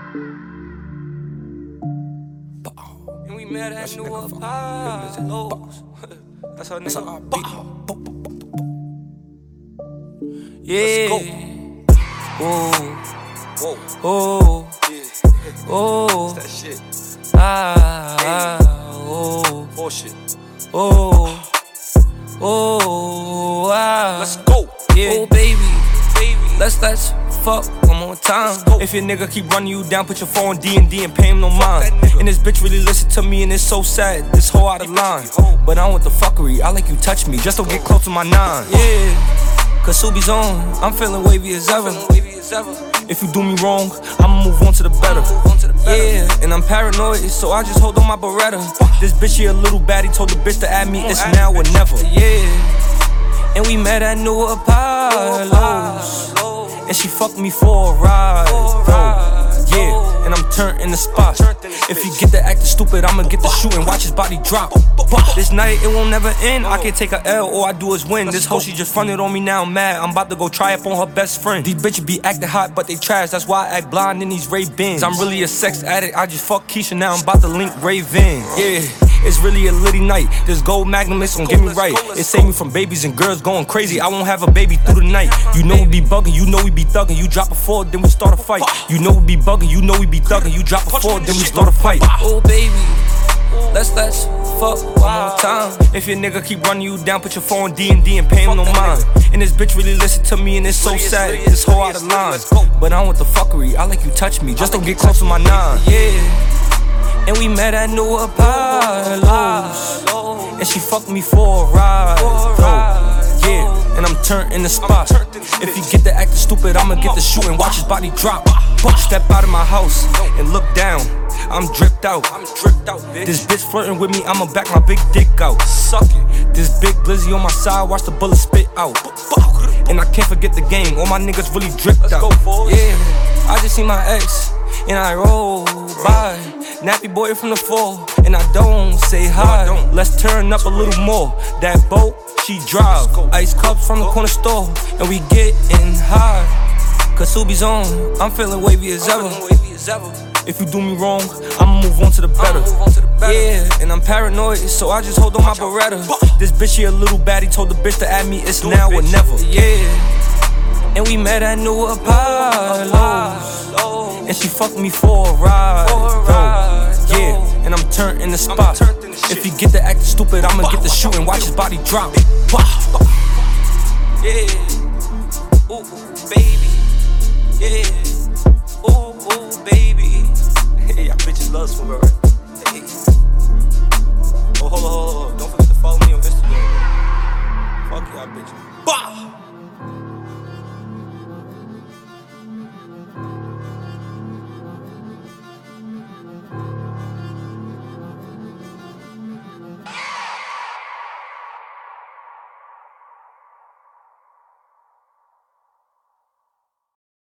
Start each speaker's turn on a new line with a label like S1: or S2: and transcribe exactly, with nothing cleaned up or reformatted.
S1: And we met at New Apollos. That's how nigga beat. Yeah. Whoa. Whoa. Oh. Yeah. Oh. That's that shit. Ah. ah oh. Bullshit. Oh. Oh. Ah. Let's go. Yeah. Oh baby. Baby. Let's let's fuck one more time. If your nigga keep running you down, put your phone D and D and pay him no mind. And this bitch really listen to me and it's so sad. This hoe out of line. But I don't want the fuckery. I like you touch me. Just don't get close to my nine. Yeah. Cause Subi's on. I'm feeling wavy as ever. If you do me wrong, I'ma move on to the better. Yeah, and I'm paranoid, so I just hold on my Beretta. This bitch here a little baddie, told the bitch to add me, it's now or never. Yeah, and we met at New Apollos, and she fucked me for a ride, bro. Yeah, and I'm turned in the spot. If you get the acting stupid, I'ma get the shooting, watch his body drop. This night, it won't never end. I can take a L, all I do is win. This hoe, she just fronted on me, now I'm mad. I'm about to go try up on her best friend. These bitches be acting hot, but they trash. That's why I act blind in these Ray-Bins. I'm really a sex addict, I just fuck Keisha, now I'm about to link Raven. Yeah, it's really a litty night. This gold magnum is gon' get me right. It save me from babies and girls going crazy. I won't have a baby through the night. You know we be bugging, you know we be thugging. You drop a four, then we start a fight. You know we be bugging, you know we be thugging. You drop a four, then we start a fight. Oh baby, let's let's fuck one more time. If your nigga keep running you down, put your phone D and D and pay him no mind. And this bitch really listen to me and it's so sad. This hoe out of line. But I don't want the fuckery. I like you touch me, just don't get close to my nine. Yeah. And we met at New Apollos, and she fucked me for a ride, bro. Yeah, and I'm turned in the spot. If you get the acting stupid, I'ma get the shooting, watch his body drop. Step out of my house and look down, I'm dripped out. This bitch flirting with me, I'ma back my big dick out. Suck it. This big glizzy on my side, watch the bullet spit out. And I can't forget the game, all my niggas really dripped out. Yeah, I just see my ex, and I roll by. Nappy boy from the fall, and I don't say hi. Let's turn up a little more. That boat, she drive. Ice cups from the corner store, and we getting high. Cause Subi's on, I'm feeling wavy as ever. If you do me wrong, I'ma move on to the better. Yeah, and I'm paranoid, so I just hold on my Beretta. This bitch here a little baddie, told the bitch to add me, it's now or never. Yeah, and we met at New Apollos, and she fucked me for a ride, bro. Yeah, and I'm turned in the spot. If you get the acting stupid, I'ma get the shooting, watch his body drop. Yeah, ooh, baby. Yeah, ooh, ooh, baby. Hey, y'all bitches love Swimmer, right?